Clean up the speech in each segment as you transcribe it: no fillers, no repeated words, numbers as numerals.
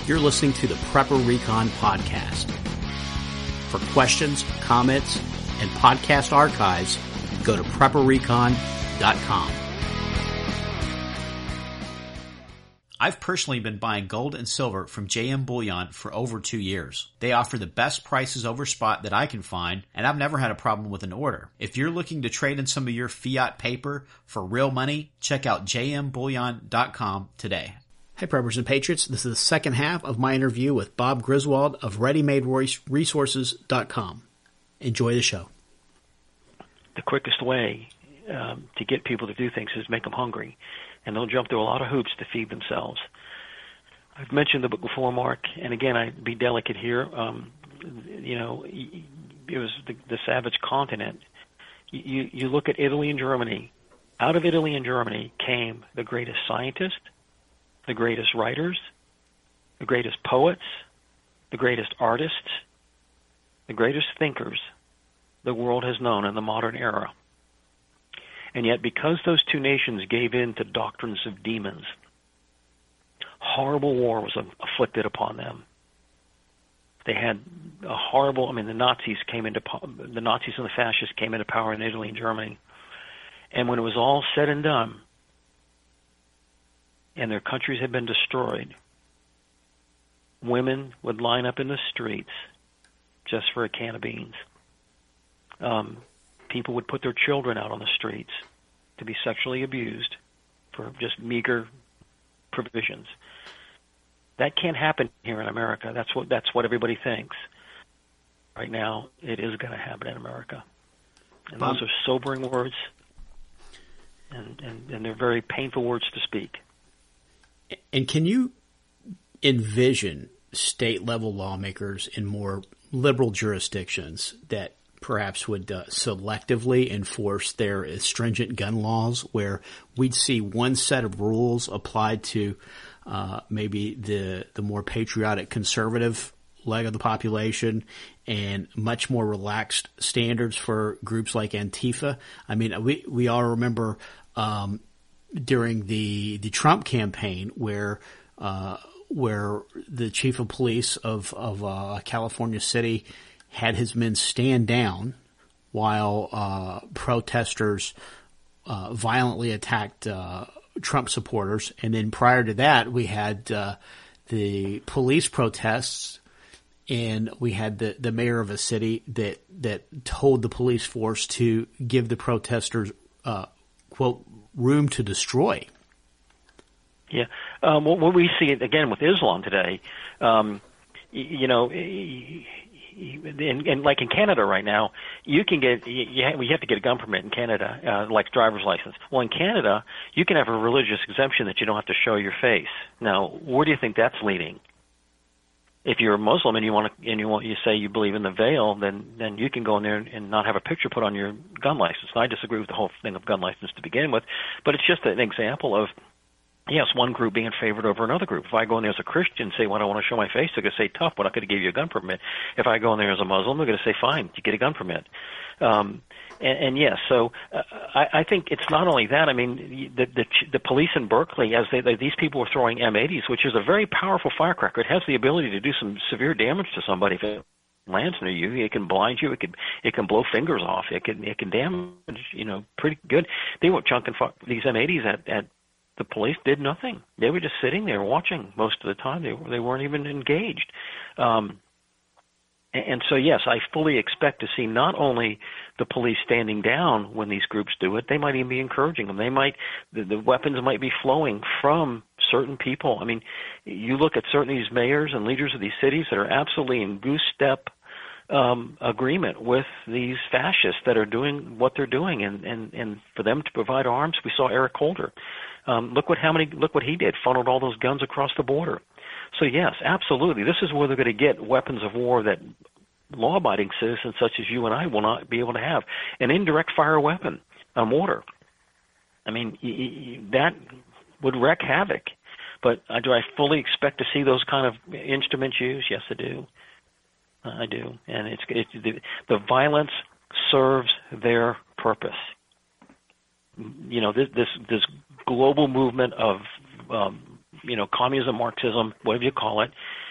You're listening to the Prepper Recon Podcast. For questions, comments, and podcast archives, go to prepperrecon.com. I've personally been buying gold and silver from JM Bullion for over 2 years. They offer the best prices over spot that I can find, and I've never had a problem with an order. If you're looking to trade in some of your fiat paper for real money, check out jmbullion.com today. Hey Preppers and Patriots, this is the second half of my interview with Bob Griswold of ReadyMadeResources.com. Enjoy the show. The quickest way to get people to do things is make them hungry, and they'll jump through a lot of hoops to feed themselves. I've mentioned the book before, Mark, and again, I'd be delicate here. It was the savage continent. You look at Italy and Germany. Out of Italy and Germany came the greatest scientists, the greatest writers, the greatest poets, the greatest artists, the greatest thinkers the world has known in the modern era. And yet, because those two nations gave in to doctrines of demons, horrible war was afflicted upon them. They had a horrible, the Nazis and the fascists came into power in Italy and Germany. And when it was all said and done, and their countries had been destroyed, women would line up in the streets just for a can of beans. People would put their children out on the streets to be sexually abused for just meager provisions. That can't happen here in America. That's what everybody thinks. Right now, it is going to happen in America. And those are sobering words, and they're very painful words to speak. And can you envision state-level lawmakers in more liberal jurisdictions that perhaps would selectively enforce their stringent gun laws, where we'd see one set of rules applied to maybe the more patriotic conservative leg of the population and much more relaxed standards for groups like Antifa? I mean, we all remember during the Trump campaign where the chief of police of California City had his men stand down while protesters violently attacked Trump supporters. And then prior to that, we had the police protests, and we had the mayor of a city that told the police force to give the protesters, quote, room to destroy. Yeah. What we see, again, with Islam today, and like in Canada right now, you have to get a gun permit in Canada, like driver's license. Well, in Canada, you can have a religious exemption that you don't have to show your face. Now, where do you think that's leading? If you're a Muslim and you say you believe in the veil, then you can go in there and not have a picture put on your gun license. And I disagree with the whole thing of gun license to begin with, but it's just an example of, yes, one group being favored over another group. If I go in there as a Christian and say, well, I don't want to show my face, they're going to say, tough, we're not going to give you a gun permit. If I go in there as a Muslim, they're going to say, fine, you get a gun permit. And yes, so I think it's not only that. I mean, the police in Berkeley, as these people were throwing M80s, which is a very powerful firecracker. It has the ability to do some severe damage to somebody if it lands near you. It can blind you. It can blow fingers off. It can damage, pretty good. They were chunking these M80s at the police did nothing. They were just sitting there watching most of the time. They weren't even engaged. And so, yes, I fully expect to see not only the police standing down when these groups do it, they might even be encouraging them. The weapons might be flowing from certain people. I mean, you look at certain of these mayors and leaders of these cities that are absolutely in goose step agreement with these fascists that are doing what they're doing, and for them to provide arms. We saw Eric Holder. Look what he did, funneled all those guns across the border. So yes, absolutely. This is where they're going to get weapons of war that law-abiding citizens such as you and I will not be able to have. An indirect fire weapon, a mortar. I mean, that would wreak havoc. But do I fully expect to see those kind of instruments used? Yes, I do. I do. And the violence serves their purpose. This global movement of communism, Marxism, whatever you call it,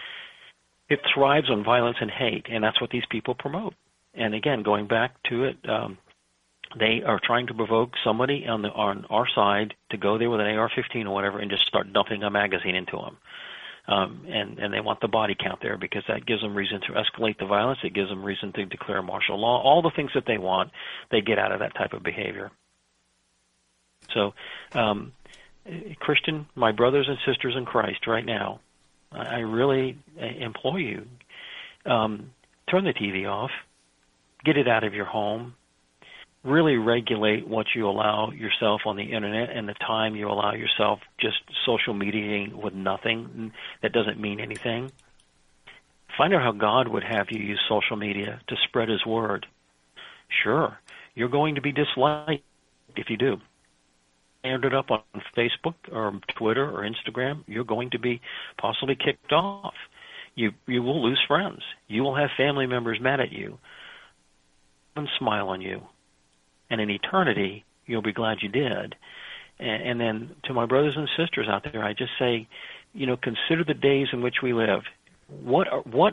It thrives on violence and hate, and that's what these people promote. And again, going back to it, they are trying to provoke somebody on our side to go there with an AR-15 or whatever and just start dumping a magazine into them. And they want the body count there because that gives them reason to escalate the violence. It gives them reason to declare martial law. All the things that they want, they get out of that type of behavior. So, Christian, my brothers and sisters in Christ right now, I really implore you, turn the TV off, get it out of your home, really regulate what you allow yourself on the internet and the time you allow yourself just social mediating with nothing that doesn't mean anything. Find out how God would have you use social media to spread His word. Sure, you're going to be disliked if you do. Ended up on Facebook or Twitter or Instagram, you're going to be possibly kicked off. You will lose friends. You will have family members mad at you and smile on you. And in eternity, you'll be glad you did. And then to my brothers and sisters out there, I just say, consider the days in which we live. What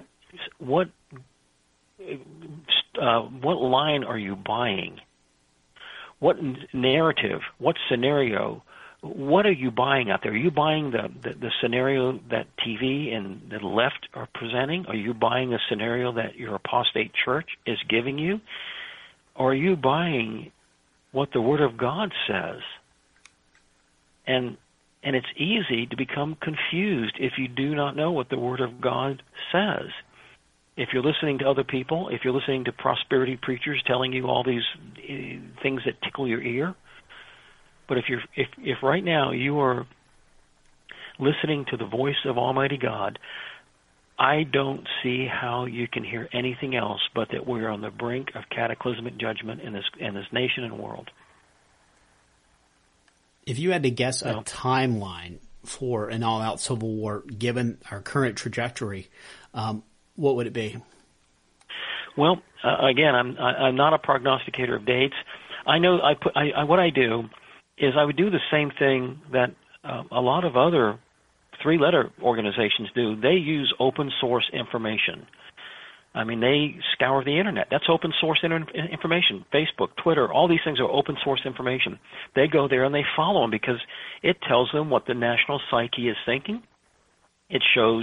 line are you buying? What narrative, what scenario, what are you buying out there? Are you buying the scenario that TV and the left are presenting? Are you buying a scenario that your apostate church is giving you? Or are you buying what the Word of God says? And it's easy to become confused if you do not know what the Word of God says. If you're listening to other people, if you're listening to prosperity preachers telling you all these things that tickle your ear, but if right now you are listening to the voice of Almighty God, I don't see how you can hear anything else but that we're on the brink of cataclysmic judgment in this nation and world. If you had to guess a timeline for an all-out civil war, given our current trajectory, what would it be? Well, again, I'm not a prognosticator of dates. I know what I do is I would do the same thing that a lot of other three-letter organizations do. They use open source information. I mean, they scour the internet. That's open source information. Facebook, Twitter, all these things are open source information. They go there and they follow them because it tells them what the national psyche is thinking. It shows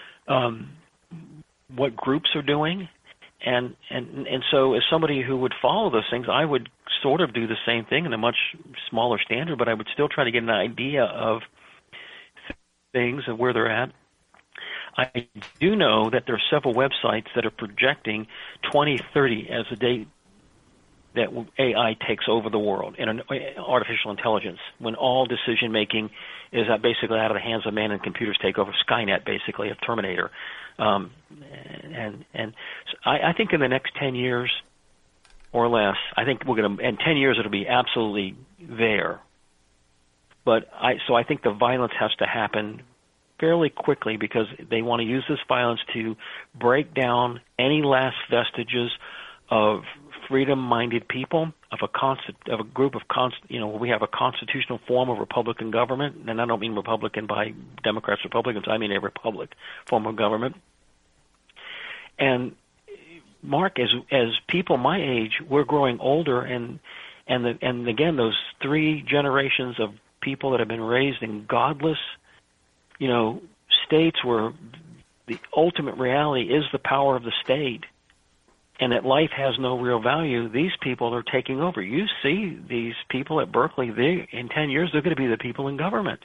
what groups are doing. And so as somebody who would follow those things, I would sort of do the same thing in a much smaller standard, but I would still try to get an idea of things and where they're at. I do know that there are several websites that are projecting 2030 as the date that AI takes over the world and artificial intelligence, when all decision-making is basically out of the hands of man and computers take over, Skynet, basically, of Terminator. And so I think in the next 10 years or less, I think we're going to, in 10 years it'll be absolutely there. But I think the violence has to happen fairly quickly because they want to use this violence to break down any last vestiges of freedom-minded people, of a group of we have a constitutional form of Republican government, and I don't mean Republican by Democrats, Republicans. I mean a republic form of government. And Mark, as people my age, we're growing older, and again, those three generations of people that have been raised in godless, states where the ultimate reality is the power of the state, and that life has no real value, these people are taking over. You see these people at Berkeley, in 10 years, they're going to be the people in government.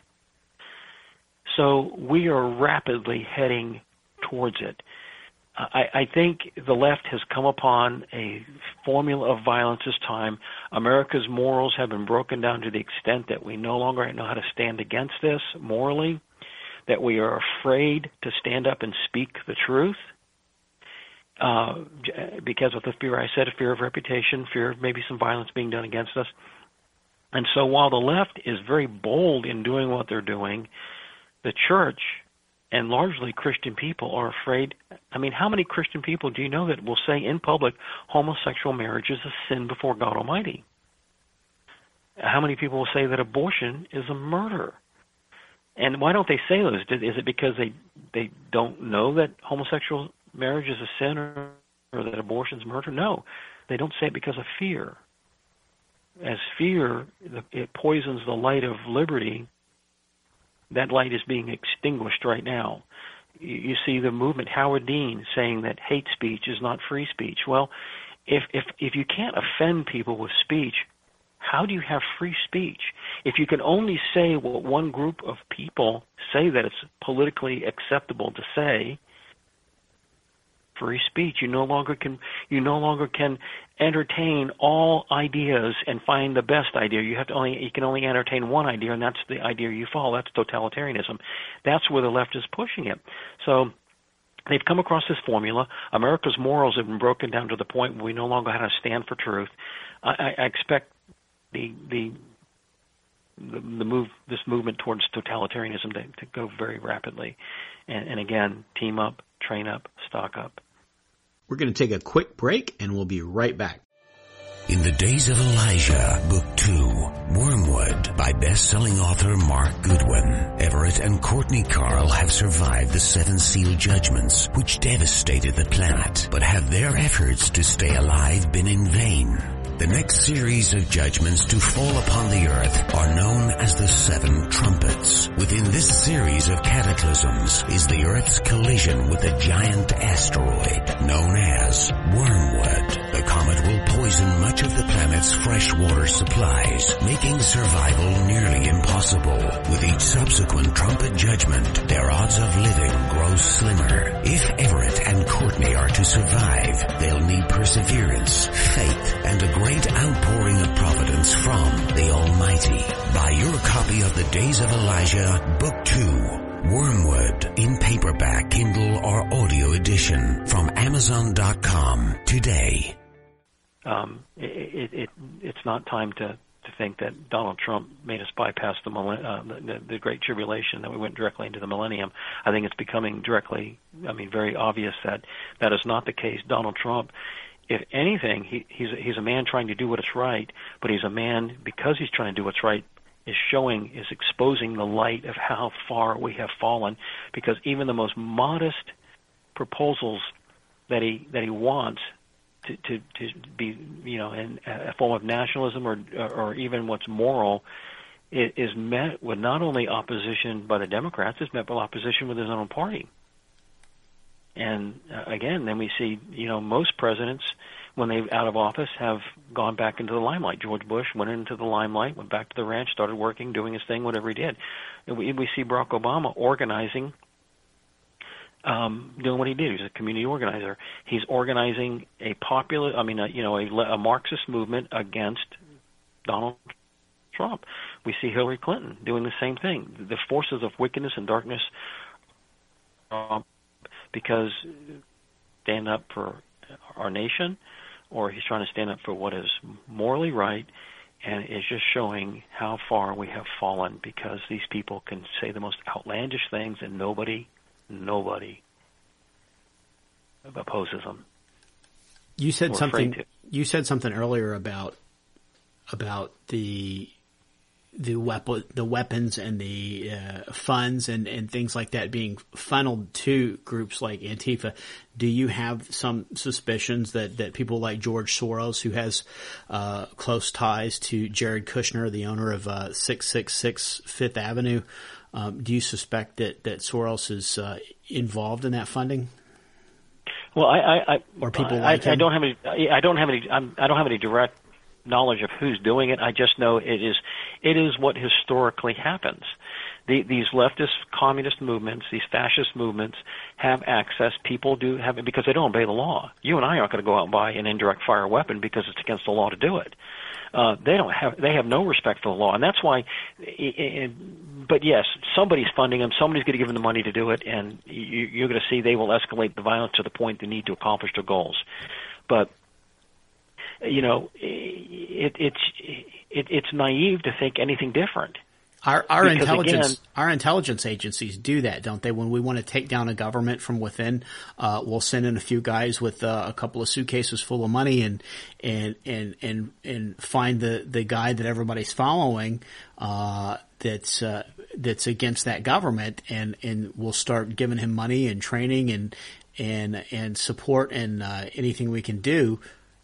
So we are rapidly heading towards it. I think the left has come upon a formula of violence this time. America's morals have been broken down to the extent that we no longer know how to stand against this morally, that we are afraid to stand up and speak the truth because of the fear I said, fear of reputation, fear of maybe some violence being done against us. And so while the left is very bold in doing what they're doing, the church and largely Christian people are afraid. I mean, how many Christian people do you know that will say in public homosexual marriage is a sin before God Almighty? How many people will say that abortion is a murder? And why don't they say those? Is it because they don't know that homosexual marriage is a sin or that abortion is murder? No, they don't say it because of fear. As fear, it poisons the light of liberty. That light is being extinguished right now. You see the movement, Howard Dean, saying that hate speech is not free speech. Well, if you can't offend people with speech, how do you have free speech? If you can only say what one group of people say that it's politically acceptable to say, free speech, you no longer can entertain all ideas and find the best idea. You can only entertain one idea, and that's the idea you follow. That's totalitarianism. That's where the left is pushing it. So they've come across this formula. America's morals have been broken down to the point where we no longer have to stand for truth. I expect this movement towards totalitarianism to go very rapidly. And again, team up, train up, stock up. We're going to take a quick break, and we'll be right back. In the Days of Elijah, Book 2, Wormwood, by best-selling author Mark Goodwin. Everett and Courtney Carl have survived the 7 seal judgments, which devastated the planet, but have their efforts to stay alive been in vain? The next series of judgments to fall upon the earth are known as the 7 trumpets. Within this series of cataclysms is the Earth's collision with a giant asteroid known as Wormwood. The comet will poison much of the planet's freshwater supplies, making survival nearly impossible. With each subsequent trumpet judgment, their odds of living grow slimmer. If Everett and Courtney are to survive, they'll need perseverance, faith, and a great outpouring of providence from the Almighty. Buy your copy of The Days of Elijah, Book 2, Wormwood, in paperback, Kindle, or audio edition from Amazon.com today. It's not time to think that Donald Trump made us bypass the Great Tribulation, that we went directly into the millennium. I think it's becoming very obvious that that is not the case. Donald Trump, if anything, he's a man trying to do what is right, but he's a man, because he's trying to do what's right, is exposing the light of how far we have fallen, because even the most modest proposals that he wants to be, in a form of nationalism or even what's moral, is met with not only opposition by the Democrats, it's met with opposition with his own party. And again, then we see, most presidents, when they're out of office, have gone back into the limelight. George Bush went into the limelight, went back to the ranch, started working, doing his thing, whatever he did. And we see Barack Obama organizing, doing what he did. He was a community organizer. He's organizing a Marxist movement against Donald Trump. We see Hillary Clinton doing the same thing. The forces of wickedness and darkness, because stand up for our nation, or he's trying to stand up for what is morally right, and it's just showing how far we have fallen, because these people can say the most outlandish things and nobody opposes them. You said something earlier about the weapons and the funds and things like that being funneled to groups like Antifa. Do you have some suspicions that people like George Soros, who has close ties to Jared Kushner, the owner of 666 Fifth Avenue, do you suspect that Soros is involved in that funding? Well, I don't have any direct knowledge of who's doing it. I just know it is what historically happens. These leftist communist movements, these fascist movements, have access. People do have it because they don't obey the law. You and I aren't going to go out and buy an indirect fire weapon because it's against the law to do it. They have no respect for the law, and that's why. But yes, somebody's funding them. Somebody's going to give them the money to do it, and you're going to see they will escalate the violence to the point they need to accomplish their goals. But it's naive to think anything different. Our intelligence agencies do that, don't they? When we want to take down a government from within, we'll send in a few guys with a couple of suitcases full of money and find the guy that everybody's following. That's that's against that government, and we'll start giving him money and training and support and anything we can do,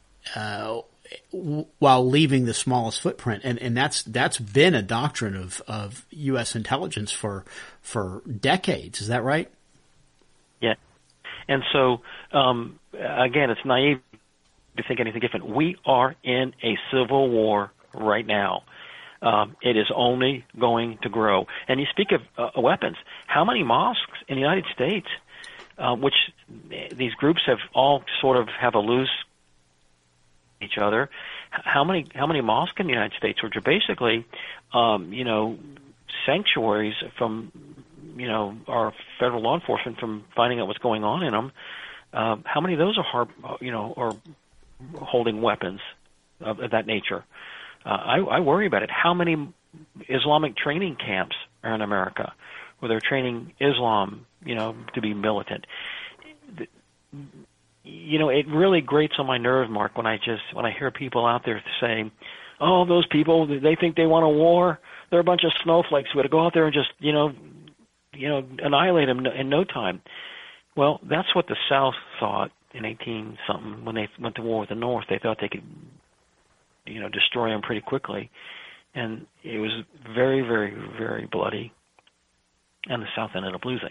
while leaving the smallest footprint. And that's been a doctrine of U.S. intelligence for decades. Is that right? Yeah. And so, again, it's naive to think anything different. We are in a civil war right now. It is only going to grow. And you speak of weapons. How many mosques in the United States, which these groups have all sort of have a loose each other? How many mosques in the United States, which are basically, sanctuaries from, our federal law enforcement from finding out what's going on in them? How many of those are holding weapons of that nature? I worry about it. How many Islamic training camps are in America where they're training Islam, to be militant? It really grates on my nerve, Mark, when I hear people out there saying, "Oh, those people, they think they want a war. They're a bunch of snowflakes. We got to go out there and just, annihilate them in no time." Well, that's what the South thought in 18-something when they went to war with the North. They thought they could, destroy them pretty quickly, and it was very, very, very bloody, and the South ended up losing.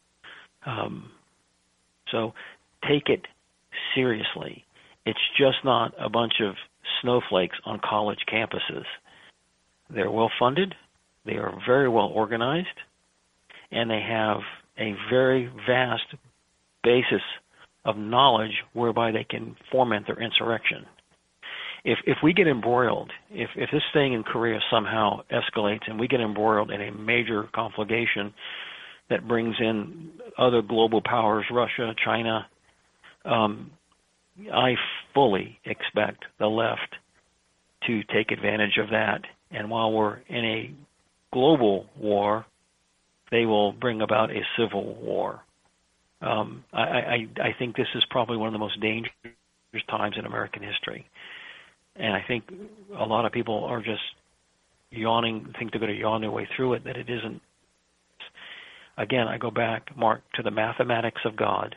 So take it seriously. It's just not a bunch of snowflakes on college campuses. They're well funded, they are very well organized, and they have a very vast basis of knowledge whereby they can foment their insurrection. If we get embroiled, if this thing in Korea somehow escalates and we get embroiled in a major conflagration that brings in other global powers, Russia, China, I fully expect the left to take advantage of that. And while we're in a global war, they will bring about a civil war. I think this is probably one of the most dangerous times in American history. And I think a lot of people are just think they're going to yawn their way through it, that it isn't. Again, I go back, Mark, to the mathematics of God.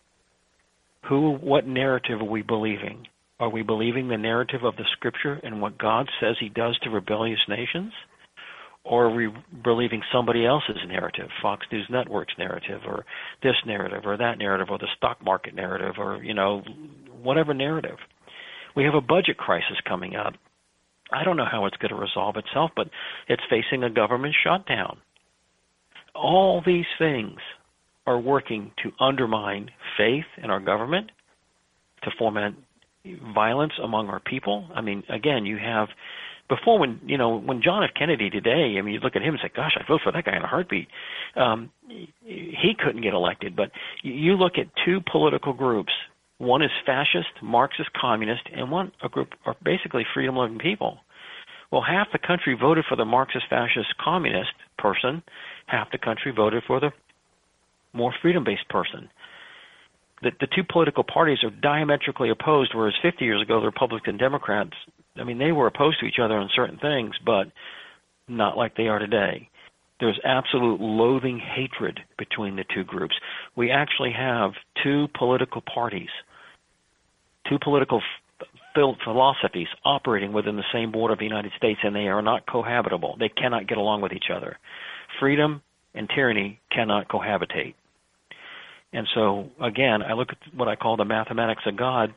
What narrative are we believing? Are we believing the narrative of the Scripture and what God says He does to rebellious nations? Or are we believing somebody else's narrative, Fox News Network's narrative, or this narrative, or that narrative, or the stock market narrative, or, whatever narrative? We have a budget crisis coming up. I don't know how it's going to resolve itself, but it's facing a government shutdown. All these things are working to undermine faith in our government, to foment violence among our people. I mean, again, you have before when John F. Kennedy today, you look at him and say, "Gosh, I vote for that guy in a heartbeat." He couldn't get elected, but you look at two political groups. One is fascist, Marxist, communist, and a group are basically freedom-loving people. Well, half the country voted for the Marxist, fascist, communist person. Half the country voted for the more freedom-based person. The two political parties are diametrically opposed, whereas 50 years ago, the Republicans and Democrats, they were opposed to each other on certain things, but not like they are today. There's absolute loathing, hatred between the two groups. We actually have two political parties, two political philosophies operating within the same border of the United States, and they are not cohabitable. They cannot get along with each other. Freedom and tyranny cannot cohabitate. And so, again, I look at what I call the mathematics of God.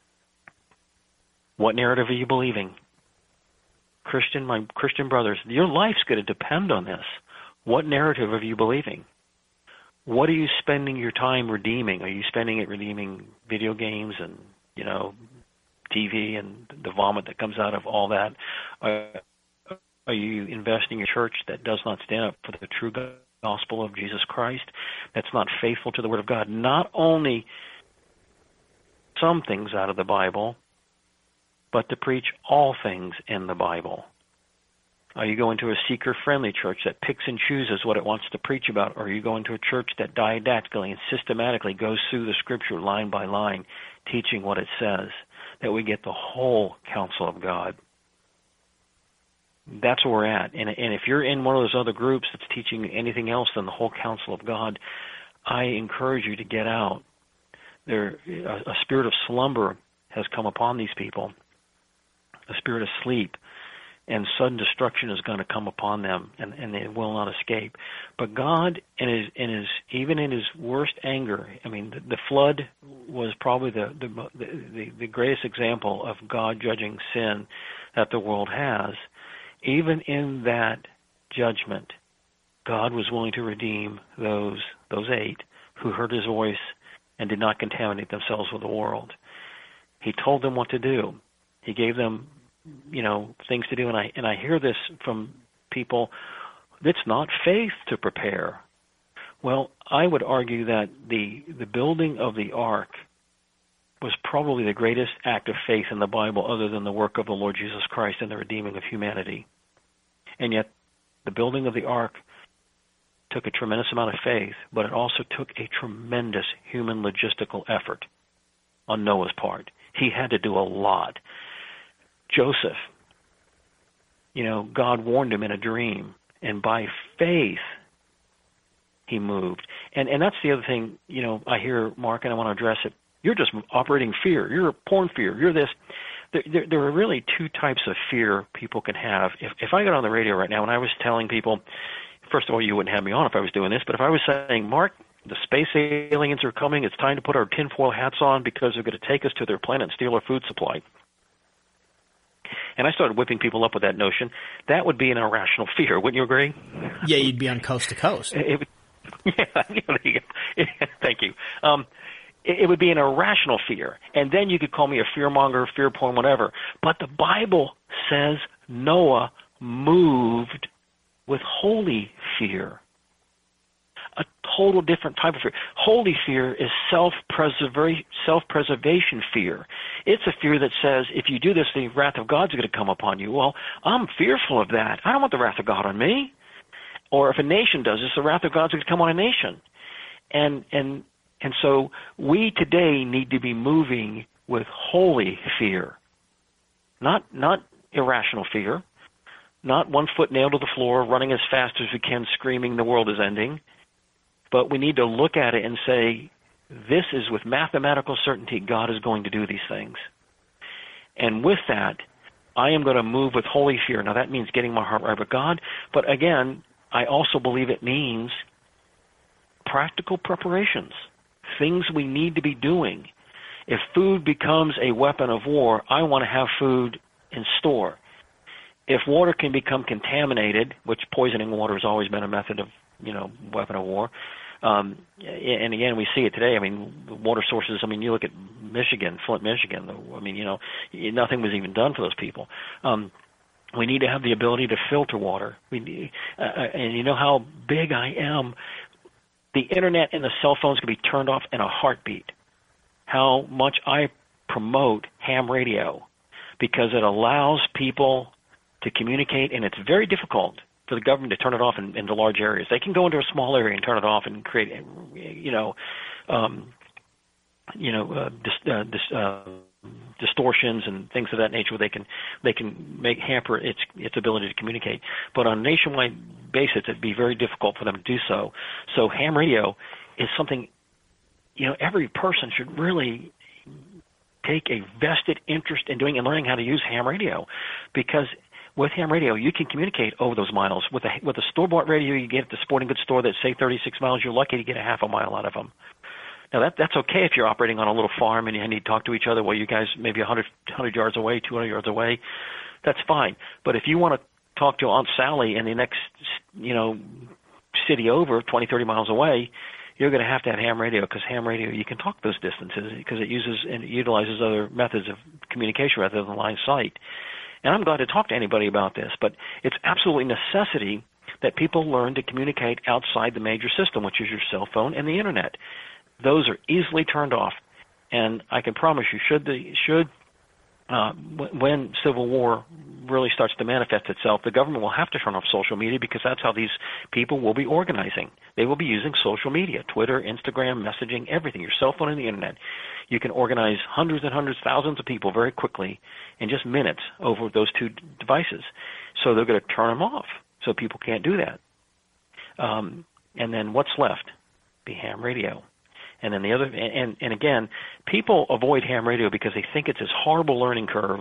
What narrative are you believing? My Christian brothers, your life's going to depend on this. What narrative are you believing? What are you spending your time redeeming? Are you spending it redeeming video games and, TV and the vomit that comes out of all that? Are you investing in a church that does not stand up for the true gospel of Jesus Christ, that's not faithful to the Word of God? Not only some things out of the Bible, but to preach all things in the Bible. Are you going to a seeker-friendly church that picks and chooses what it wants to preach about? Or are you going to a church that didactically and systematically goes through the Scripture line by line, teaching what it says, that we get the whole counsel of God? That's where we're at. And if you're in one of those other groups that's teaching anything else than the whole counsel of God, I encourage you to get out. A spirit of slumber has come upon these people, a spirit of sleep, and sudden destruction is going to come upon them, and they will not escape. But God, even in His worst anger, I mean, the flood was probably the greatest example of God judging sin that the world has. Even in that judgment, God was willing to redeem those 8 who heard His voice and did not contaminate themselves with the world. He told them what to do. He gave them, things to do. And I hear this from people. It's not faith to prepare. Well, I would argue that the building of the ark was probably the greatest act of faith in the Bible, other than the work of the Lord Jesus Christ and the redeeming of humanity. And yet, the building of the ark took a tremendous amount of faith, but it also took a tremendous human logistical effort on Noah's part. He had to do a lot. Joseph, God warned him in a dream, and by faith he moved. And that's the other thing, I hear, Mark, and I want to address it. You're just operating fear. You're porn fear. You're this. There are really 2 types of fear people can have. If I got on the radio right now and I was telling people, first of all, you wouldn't have me on if I was doing this, but if I was saying, Mark, the space aliens are coming, it's time to put our tinfoil hats on because they're going to take us to their planet and steal our food supply. And I started whipping people up with that notion, that would be an irrational fear. Wouldn't you agree? Yeah, you'd be on coast to coast. There you go. Thank you. It would be an irrational fear. And then you could call me a fearmonger, fear porn, whatever. But the Bible says Noah moved with holy fear. A total different type of fear. Holy fear is self-preservation fear. It's a fear that says, if you do this, the wrath of God's going to come upon you. Well, I'm fearful of that. I don't want the wrath of God on me. Or if a nation does this, the wrath of God's going to come on a nation. And so we today need to be moving with holy fear, not irrational fear, not 1 foot nailed to the floor, running as fast as we can, screaming the world is ending. But we need to look at it and say, this is with mathematical certainty, God is going to do these things. And with that, I am going to move with holy fear. Now that means getting my heart right with God, but again, I also believe it means practical preparations, things we need to be doing. If food becomes a weapon of war, I want to have food in store. If water can become contaminated, which poisoning water has always been a method of, weapon of war, and again, we see it today. I mean, water sources, you look at Michigan, Flint, Michigan, nothing was even done for those people. We need to have the ability to filter water. And you know how big I am. The internet and the cell phones can be turned off in a heartbeat. How much I promote ham radio, because it allows people to communicate, and it's very difficult for the government to turn it off into large areas. They can go into a small area and turn it off and create, distortions and things of that nature, where they can hamper its ability to communicate. But on a nationwide basis, it'd be very difficult for them to do so. So ham radio is something, every person should really take a vested interest in doing and learning how to use ham radio, because with ham radio, you can communicate over those miles. With a store-bought radio you get at the sporting goods store that's, say, 36 miles, you're lucky to get a half a mile out of them. Now, that's okay if you're operating on a little farm and you need to talk to each other while you guys maybe 100 yards away, 200 yards away. That's fine. But if you want to talk to Aunt Sally in the next, city over, 20, 30 miles away, you're going to have ham radio, because ham radio, you can talk those distances because it utilizes other methods of communication rather than line of sight. And I'm glad to talk to anybody about this, but it's absolutely necessity that people learn to communicate outside the major system, which is your cell phone and the internet. Those are easily turned off, and I can promise you, should when civil war really starts to manifest itself, the government will have to turn off social media because that's how these people will be organizing. They will be using social media, Twitter, Instagram, messaging, everything, your cell phone and the internet. You can organize hundreds and hundreds, thousands of people very quickly in just minutes over those two devices. So they're going to turn them off so people can't do that. And then what's left? Be ham radio. And then the other, and again, people avoid ham radio because they think it's this horrible learning curve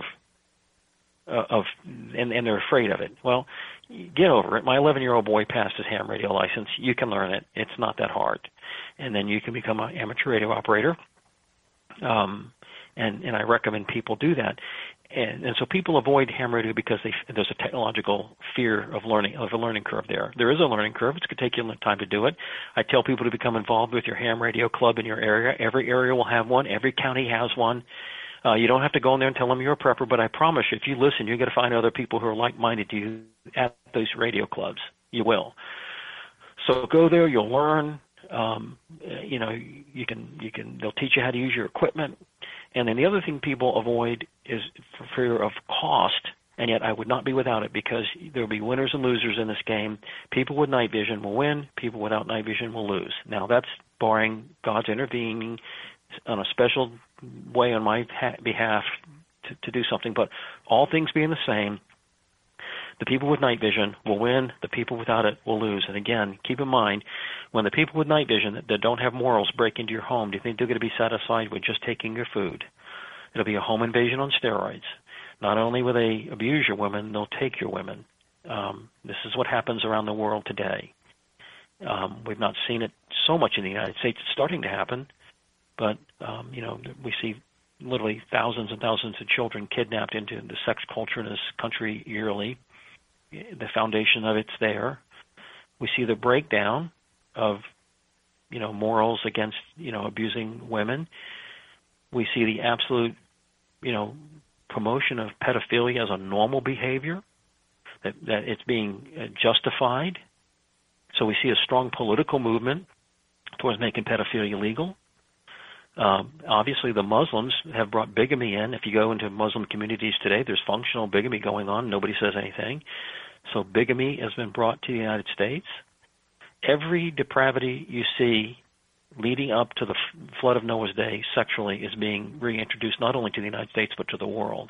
and they're afraid of it. Well, get over it. My 11-year-old boy passed his ham radio license. You can learn it. It's not that hard. And then you can become an amateur radio operator. And I recommend people do that. And so people avoid ham radio because there's a technological fear of a learning curve there. There is a learning curve. It's going to take you time to do it. I tell people to become involved with your ham radio club in your area. Every area will have one. Every county has one. You don't have to go in there and tell them you're a prepper, but I promise you, if you listen, you're going to find other people who are like-minded to you at those radio clubs. You will. So go there. You'll learn. They'll teach you how to use your equipment. And then the other thing people avoid is for fear of cost, and yet I would not be without it because there will be winners and losers in this game. People with night vision will win. People without night vision will lose. Now, that's barring God's intervening on a special way on my behalf to do something. But all things being the same, the people with night vision will win. The people without it will lose. And again, keep in mind, when the people with night vision that don't have morals break into your home, do you think they're going to be satisfied with just taking your food? It'll be a home invasion on steroids. Not only will they abuse your women, they'll take your women. This is what happens around the world today. We've not seen it so much in the United States. It's starting to happen. But, we see literally thousands and thousands of children kidnapped into the sex culture in this country yearly. The foundation of it's there. We see the breakdown of, morals against, abusing women. We see the absolute, promotion of pedophilia as a normal behavior, that it's being justified. So we see a strong political movement towards making pedophilia legal. Obviously, the Muslims have brought bigamy in. If you go into Muslim communities today, there's functional bigamy going on. Nobody says anything. So bigamy has been brought to the United States. Every depravity you see leading up to the flood of Noah's day sexually is being reintroduced not only to the United States but to the world.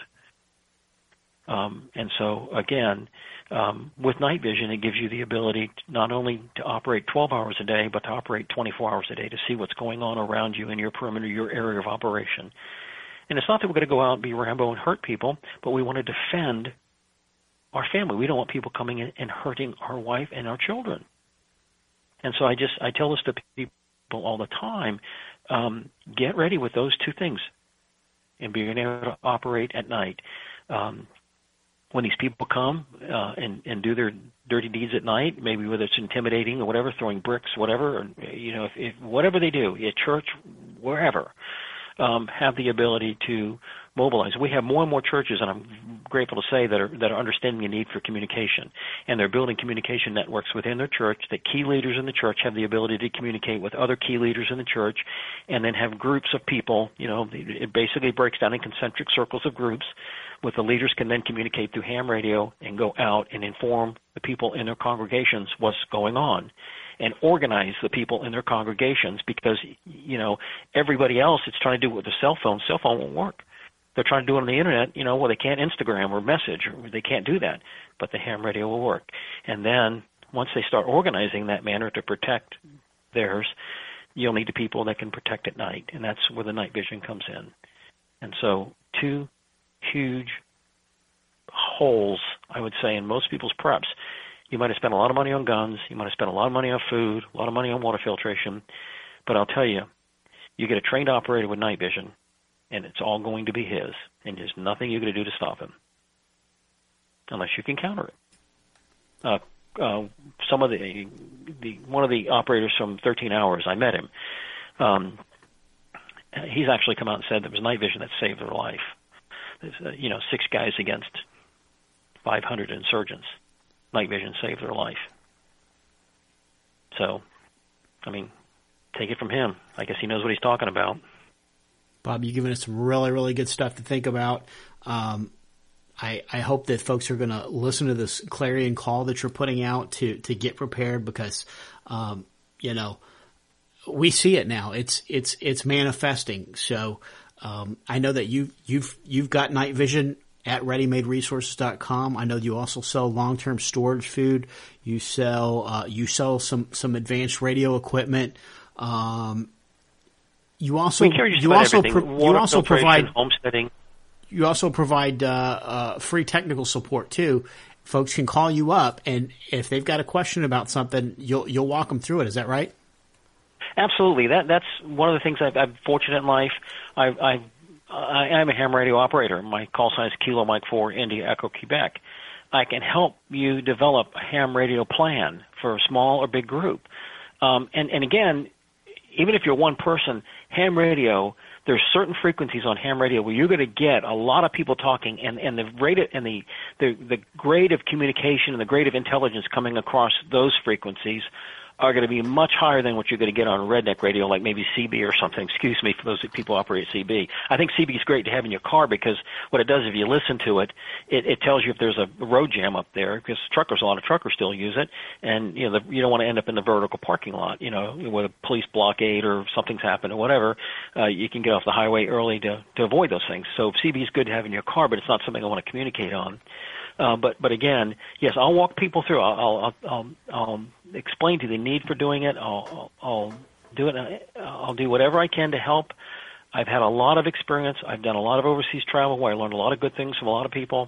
And so, again, with night vision, it gives you the ability not only to operate 12 hours a day, but to operate 24 hours a day to see what's going on around you in your perimeter, your area of operation. And it's not that we're going to go out and be Rambo and hurt people, but we want to defend our family. We don't want people coming in and hurting our wife and our children. And so I tell this to people all the time, get ready with those two things and being able to operate at night. When these people come and do their dirty deeds at night, maybe whether it's intimidating or whatever, throwing bricks, whatever, or, if whatever they do, at church, wherever, have the ability to mobilize. We have more and more churches, and I'm grateful to say, that are understanding the need for communication, and they're building communication networks within their church. That key leaders in the church have the ability to communicate with other key leaders in the church, and then have groups of people. It basically breaks down in concentric circles of groups, with the leaders can then communicate through ham radio and go out and inform the people in their congregations what's going on, and organize the people in their congregations, because everybody else is trying to do it with a cell phone. Cell phone won't work. They're trying to do it on the internet, they can't Instagram or message, or they can't do that, but the ham radio will work. And then once they start organizing that manner to protect theirs, you'll need the people that can protect at night, and that's where the night vision comes in. And so two huge holes, I would say, in most people's preps. You might have spent a lot of money on guns, you might have spent a lot of money on food, a lot of money on water filtration, but I'll tell you, you get a trained operator with night vision, and it's all going to be his, and there's nothing you're going to do to stop him, unless you can counter it. Some of one of the operators from 13 Hours, I met him. He's actually come out and said there was night vision that saved their life. There's, 6 guys against 500 insurgents. Night vision saved their life. So, take it from him. I guess he knows what he's talking about. Bob, you've given us some really, really good stuff to think about. I hope that folks are going to listen to this clarion call that you're putting out to get prepared, because, we see it now. It's manifesting. So, I know that you've got night vision at ReadyMadeResources.com. I know you also sell long-term storage food. You sell some advanced radio equipment. You also provide homesteading. You also provide free technical support too. Folks can call you up, and if they've got a question about something, you'll walk them through it. Is that right? Absolutely. That's one of the things I'm fortunate in life. I'm a ham radio operator. My call sign is Kilo Mike 4 India Echo Quebec. I can help you develop a ham radio plan for a small or big group. And again, even if you're one person, ham radio, there's certain frequencies on ham radio where you're going to get a lot of people talking, and the rate and the grade of communication and the grade of intelligence coming across those frequencies are going to be much higher than what you're going to get on redneck radio, like maybe CB or something. Excuse me for those people who operate CB. I think CB is great to have in your car, because what it does, if you listen to it, it tells you if there's a road jam up there, because a lot of truckers still use it, and you don't want to end up in the vertical parking lot, with a police blockade or something's happened or whatever. You can get off the highway early to avoid those things. So CB is good to have in your car, but it's not something I want to communicate on. But again, yes, I'll walk people through. I'll explain to you the need for doing it. I'll do it. I'll do whatever I can to help. I've had a lot of experience. I've done a lot of overseas travel where I learned a lot of good things from a lot of people.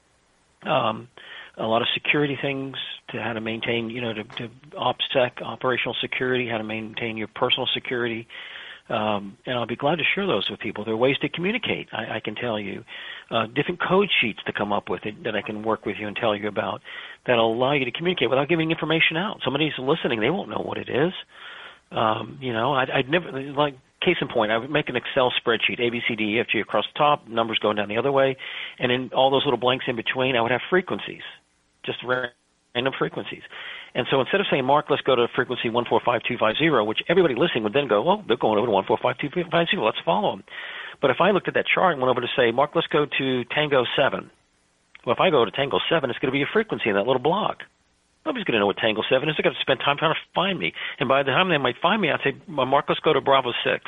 A lot of security things, to how to maintain, to OPSEC, operational security, how to maintain your personal security. And I'll be glad to share those with people. There are ways to communicate, I can tell you. Different code sheets to come up with that I can work with you and tell you about, that'll allow you to communicate without giving information out. Somebody's listening, they won't know what it is. I'd never, like, case in point, I would make an Excel spreadsheet, A, B, C, D, E, F, G across the top, numbers going down the other way, and in all those little blanks in between, I would have frequencies, just random frequencies. And so instead of saying, Mark, let's go to frequency 145250, which everybody listening would then go, oh, they're going over to 145250, let's follow them. But if I looked at that chart and went over to say, Mark, let's go to Tango 7. Well, if I go to Tango 7, it's going to be a frequency in that little block. Nobody's going to know what Tango 7 is. They're going to spend time trying to find me. And by the time they might find me, I'd say, Mark, let's go to Bravo 6.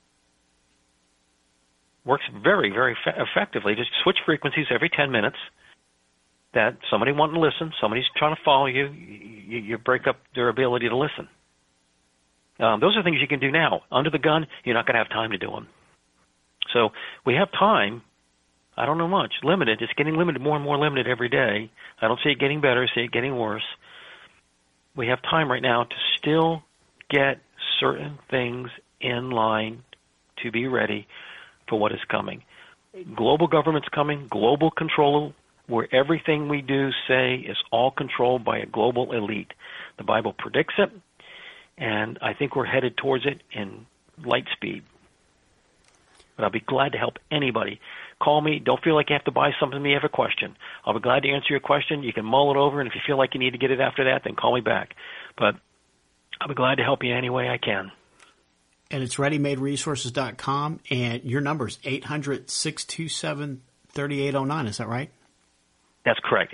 Works very, very effectively. Just switch frequencies every 10 minutes. That somebody wanting to listen, somebody's trying to follow you, you break up their ability to listen. Those are things you can do now. Under the gun, you're not going to have time to do them. So we have time. I don't know much. Limited. It's getting limited, more and more limited every day. I don't see it getting better. I see it getting worse. We have time right now to still get certain things in line to be ready for what is coming. Global government's coming, global control, where everything we do, say, is all controlled by a global elite. The Bible predicts it, and I think we're headed towards it in light speed. But I'll be glad to help anybody. Call me. Don't feel like you have to buy something from me. You have a question. I'll be glad to answer your question. You can mull it over, and if you feel like you need to get it after that, then call me back. But I'll be glad to help you any way I can. And it's ReadyMadeResources.com, and your number is 800-627-3809. Is that right? That's correct,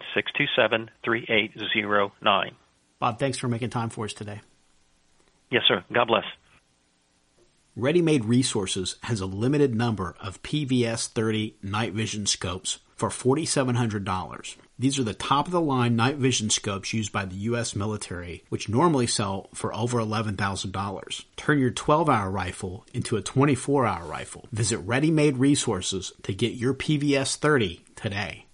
800-627-3809. Bob, thanks for making time for us today. Yes, sir. God bless. Ready Made Resources has a limited number of PVS 30 night vision scopes for $4,700. These are the top-of-the-line night vision scopes used by the U.S. military, which normally sell for over $11,000. Turn your 12-hour rifle into a 24-hour rifle. Visit Ready Made Resources to get your PVS 30 today.